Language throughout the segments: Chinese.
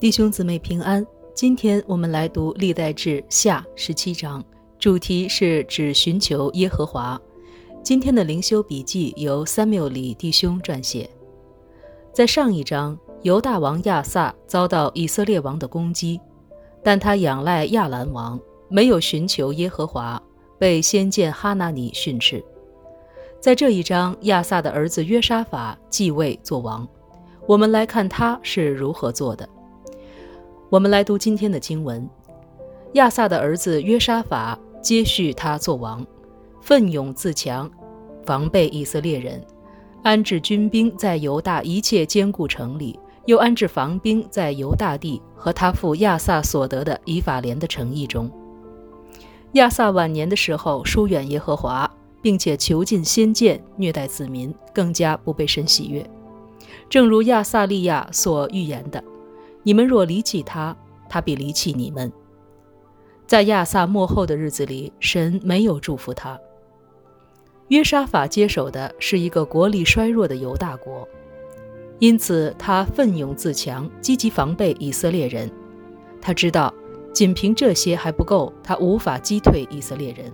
弟兄姊妹平安，今天我们来读历代志下17章，主题是只寻求耶和华。今天的灵修笔记由撒缪里弟兄撰写。在上一章，犹大王亚撒遭到以色列王的攻击，但他仰赖亚兰王，没有寻求耶和华，被先见哈拿尼训斥。在这一章，亚撒的儿子约沙法继位做王，我们来看他是如何做的。我们来读今天的经文。亚撒的儿子约沙法接续他做王，奋勇自强，防备以色列人，安置军兵在犹大一切坚固城里，又安置防兵在犹大地和他父亚撒所得的以法莲的城邑中。亚撒晚年的时候疏远耶和华，并且囚禁先见，虐待子民，更加不被神喜悦。正如亚撒利亚所预言的，你们若离弃他，他必离弃你们。在亚撒末后的日子里，神没有祝福他。约沙法接手的是一个国力衰弱的犹大国，因此他奋勇自强，积极防备以色列人。他知道仅凭这些还不够，他无法击退以色列人。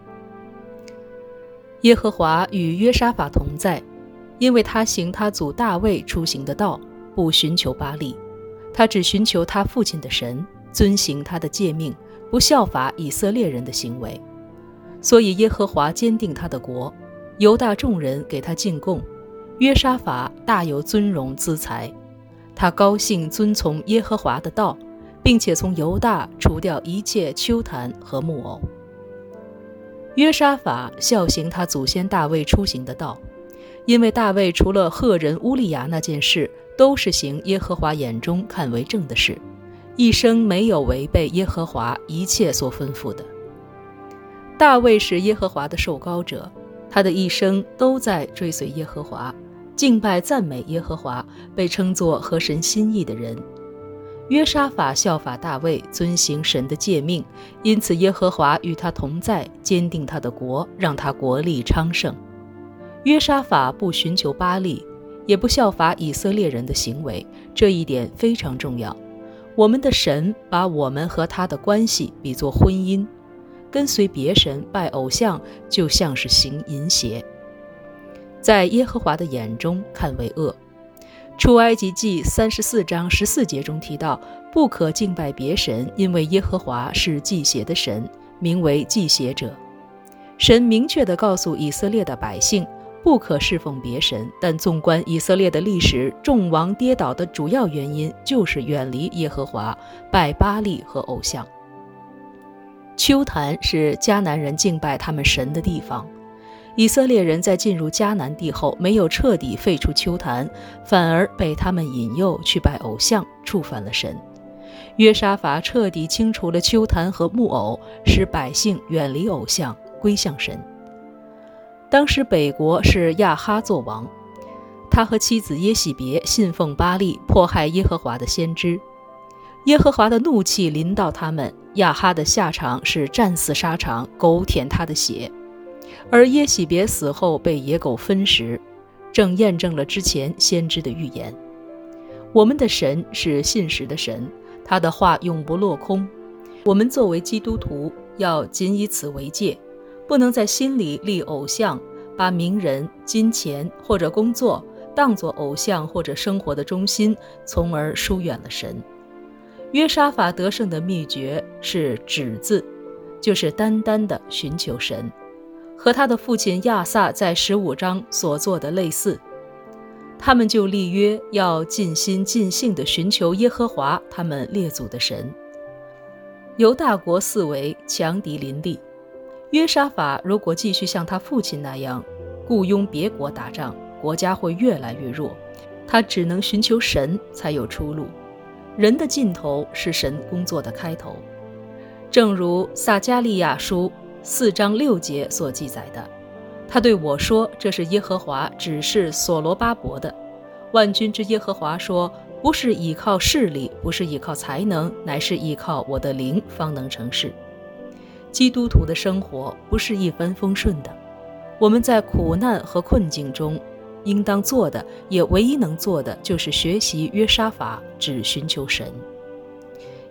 耶和华与约沙法同在，因为他行他祖大卫出行的道，不寻求巴力。他只寻求他父亲的神，遵行他的诫命，不效法以色列人的行为。所以耶和华坚定他的国，犹大众人给他进贡，约沙法大有尊荣资财。他高兴遵从耶和华的道，并且从犹大除掉一切丘坛和木偶。约沙法效行他祖先大卫出行的道，因为大卫除了赫人乌利亚那件事，都是行耶和华眼中看为正的事，一生没有违背耶和华一切所吩咐的。大卫是耶和华的受膏者，他的一生都在追随耶和华，敬拜赞美耶和华，被称作合神心意的人。约沙法效法大卫，遵行神的诫命，因此耶和华与他同在，坚定他的国，让他国力昌盛。约沙法不寻求巴力，也不效法以色列人的行为，这一点非常重要。我们的神把我们和他的关系比作婚姻，跟随别神拜偶像就像是行淫邪，在耶和华的眼中看为恶。出埃及记34章14节中提到，不可敬拜别神，因为耶和华是忌邪的神，名为忌邪者。神明确地告诉以色列的百姓，不可侍奉别神，但纵观以色列的历史，众王跌倒的主要原因就是远离耶和华，拜巴力和偶像。丘坛是迦南人敬拜他们神的地方，以色列人在进入迦南地后，没有彻底废除丘坛，反而被他们引诱去拜偶像，触犯了神。约沙法彻底清除了丘坛和木偶，使百姓远离偶像，归向神。当时北国是亚哈作王，他和妻子耶洗别信奉巴力，迫害耶和华的先知。耶和华的怒气临到他们，亚哈的下场是战死沙场，狗舔他的血。而耶洗别死后被野狗分食，正验证了之前先知的预言。我们的神是信实的神，他的话永不落空。我们作为基督徒要谨以此为戒，不能在心里立偶像，把名人、金钱或者工作当作偶像或者生活的中心，从而疏远了神。约沙法得胜的秘诀是止字，就是单单的寻求神，和他的父亲亚撒在15章所做的类似。他们就立约，要尽心尽性地寻求耶和华他们列祖的神。犹大国四围，强敌林立，约沙法如果继续像他父亲那样雇佣别国打仗，国家会越来越弱。他只能寻求神才有出路。人的尽头是神工作的开头，正如撒迦利亚书4章6节所记载的，他对我说，这是耶和华指示所罗巴伯的。万军之耶和华说，不是依靠势力，不是依靠才能，乃是依靠我的灵方能成事。基督徒的生活不是一帆风顺的，我们在苦难和困境中应当做的，也唯一能做的，就是学习约沙法，只寻求神。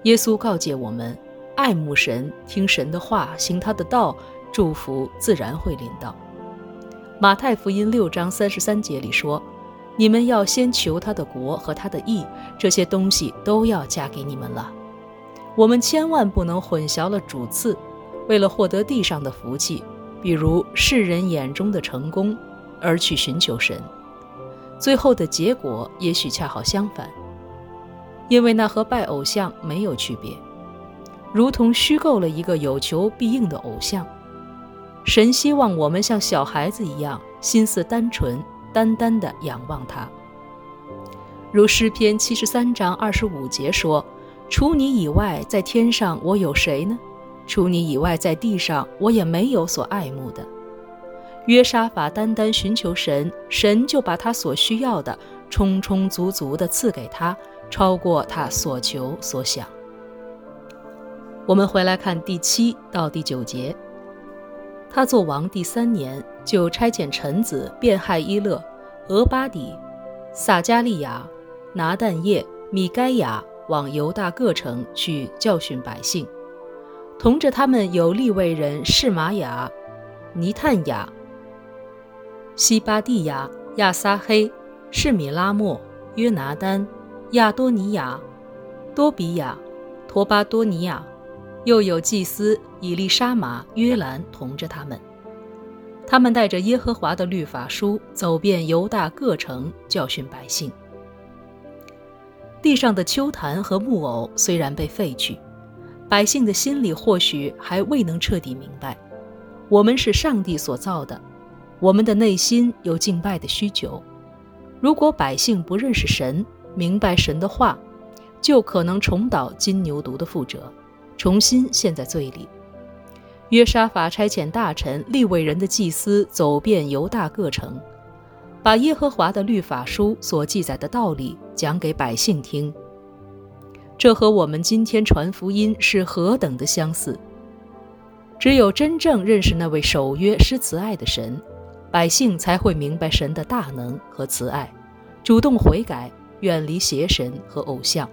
耶稣告诫我们，爱慕神，听神的话，行他的道，祝福自然会临到。马太福音6章33节里说，你们要先求他的国和他的义，这些东西都要加给你们了。我们千万不能混淆了主次，为了获得地上的福气，比如世人眼中的成功，而去寻求神，最后的结果也许恰好相反，因为那和拜偶像没有区别，如同虚构了一个有求必应的偶像。神希望我们像小孩子一样，心思单纯，单单地仰望他。如诗篇73章25节说，除你以外，在天上我有谁呢？除你以外，在地上我也没有所爱慕的。约沙法单单寻求神，神就把他所需要的充充足足地赐给他，超过他所求所想。我们回来看第7到第9节。他做王第3年，就差遣臣子便害伊勒、俄巴底、撒加利亚、拿但业、米该亚往犹大各城去教训百姓，同着他们有利未人示玛雅、尼探雅、西巴蒂亚、亚撒黑、示米拉莫、约拿丹、亚多尼亚、多比亚、陀巴多尼亚，又有祭司以利沙玛、约兰同着他们。他们带着耶和华的律法书，走遍犹大各城，教训百姓。地上的丘坛和木偶虽然被废去，百姓的心里或许还未能彻底明白，我们是上帝所造的，我们的内心有敬拜的需求。如果百姓不认识神，明白神的话，就可能重蹈金牛犊的覆辙，重新陷在罪里。约沙法差遣大臣利未人的祭司走遍犹大各城，把耶和华的律法书所记载的道理讲给百姓听。这和我们今天传福音是何等的相似。只有真正认识那位守约施慈爱的神，百姓才会明白神的大能和慈爱，主动悔改，远离邪神和偶像。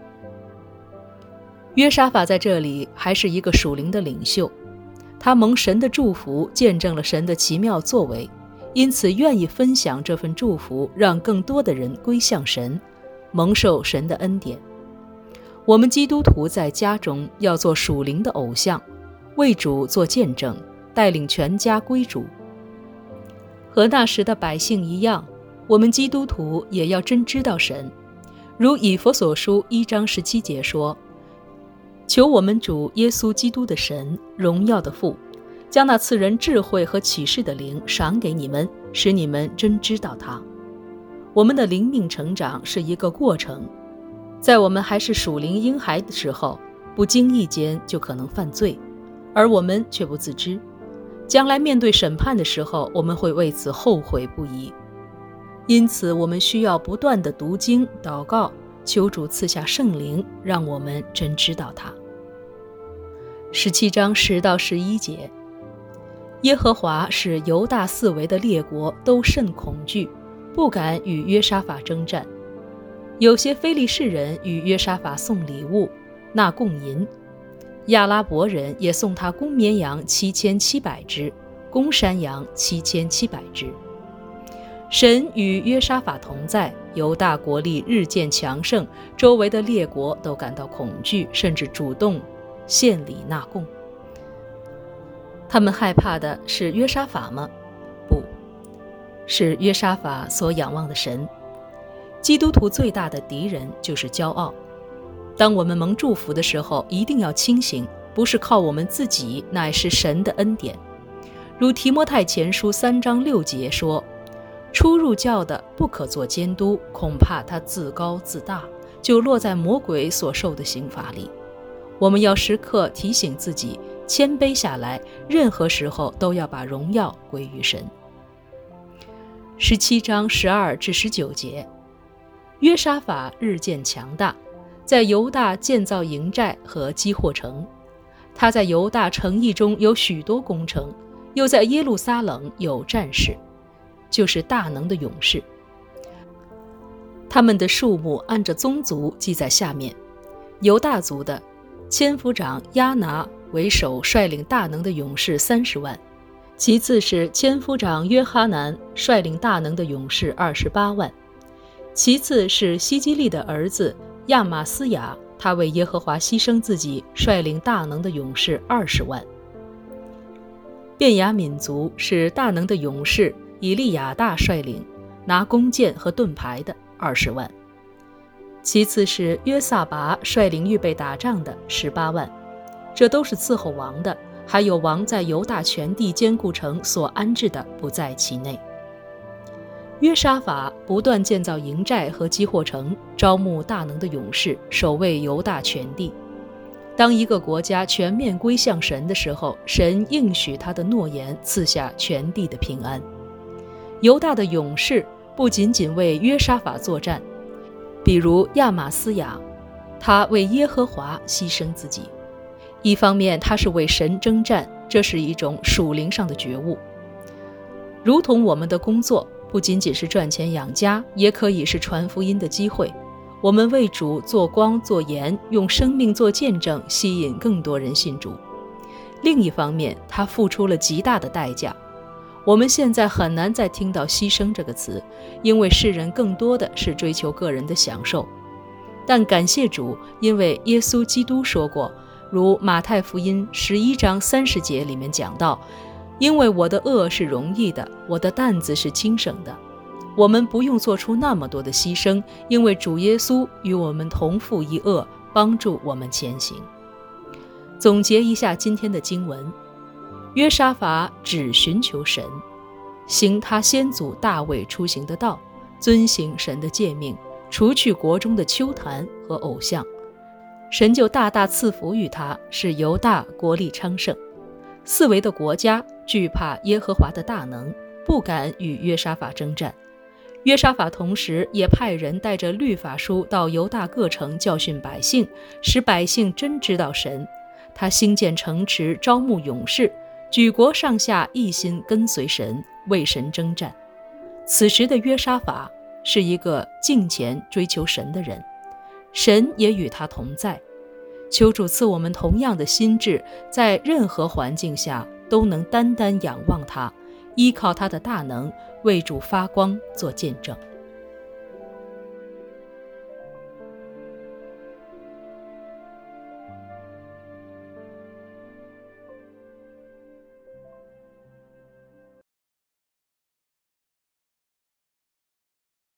约沙法在这里还是一个属灵的领袖，他蒙神的祝福，见证了神的奇妙作为，因此愿意分享这份祝福，让更多的人归向神，蒙受神的恩典。我们基督徒在家中要做属灵的偶像，为主做见证，带领全家归主。和那时的百姓一样，我们基督徒也要真知道神。如以弗所书1章17节说，求我们主耶稣基督的神，荣耀的父，将那赐人智慧和启示的灵赏给你们，使你们真知道他。我们的灵命成长是一个过程，在我们还是属灵婴孩的时候，不经意间就可能犯罪，而我们却不自知。将来面对审判的时候，我们会为此后悔不已。因此我们需要不断地读经祷告，求主赐下圣灵，让我们真知道他。17章10到11节，耶和华使犹大四围的列国都甚恐惧，不敢与约沙法征战。有些非利士人与约沙法送礼物，纳贡银。亚拉伯人也送他公绵羊7700只，公山羊7700只。神与约沙法同在，犹大国力日渐强盛，周围的列国都感到恐惧，甚至主动献礼纳贡。他们害怕的是约沙法吗？不，是约沙法所仰望的神。基督徒最大的敌人就是骄傲。当我们蒙祝福的时候，一定要清醒，不是靠我们自己，乃是神的恩典。如提摩太前书3章6节说，初入教的不可做监督，恐怕他自高自大，就落在魔鬼所受的刑罚里。我们要时刻提醒自己，谦卑下来，任何时候都要把荣耀归于神。17章12至19节，约沙法日渐强大，在犹大建造营寨和积货城。他在犹大城邑中有许多工程，又在耶路撒冷有战士，就是大能的勇士。他们的数目按着宗族记在下面： 犹大族的千夫长亚拿为首，率领大能的勇士30万，其次是千夫长约哈南率领大能的勇士28万，其次是希基利的儿子亚玛斯雅，他为耶和华牺牲自己，率领大能的勇士20万。便雅悯族是大能的勇士以利亚大率领，拿弓箭和盾牌的20万，其次是约撒拔率领预备打仗的18万，这都是伺候王的，还有王在犹大全地坚固城所安置的不在其内。约沙法不断建造营寨和积货城，招募大能的勇士，守卫犹大全地。当一个国家全面归向神的时候，神应许他的诺言，赐下全地的平安。犹大的勇士不仅仅为约沙法作战，比如亚玛斯雅，他为耶和华牺牲自己。一方面他是为神征战，这是一种属灵上的觉悟。如同我们的工作不仅仅是赚钱养家，也可以是传福音的机会。我们为主做光做盐，用生命做见证，吸引更多人信主。另一方面，他付出了极大的代价。我们现在很难再听到牺牲这个词，因为世人更多的是追求个人的享受。但感谢主，因为耶稣基督说过，如马太福音11章30节里面讲到，因为我的轭是容易的，我的担子是轻省的。我们不用做出那么多的牺牲，因为主耶稣与我们同负一轭，帮助我们前行。总结一下今天的经文，约沙法只寻求神，行他先祖大卫出行的道，遵行神的诫命，除去国中的邱坛和偶像，神就大大赐福于他，使犹大国力昌盛。四围的国家惧怕耶和华的大能，不敢与约沙法征战。约沙法同时也派人带着律法书到犹大各城教训百姓，使百姓真知道神。他兴建城池，招募勇士，举国上下一心跟随神，为神征战。此时的约沙法是一个敬虔追求神的人，神也与他同在。求主赐我们同样的心志，在任何环境下都能单单仰望他，依靠他的大能，为主发光做见证。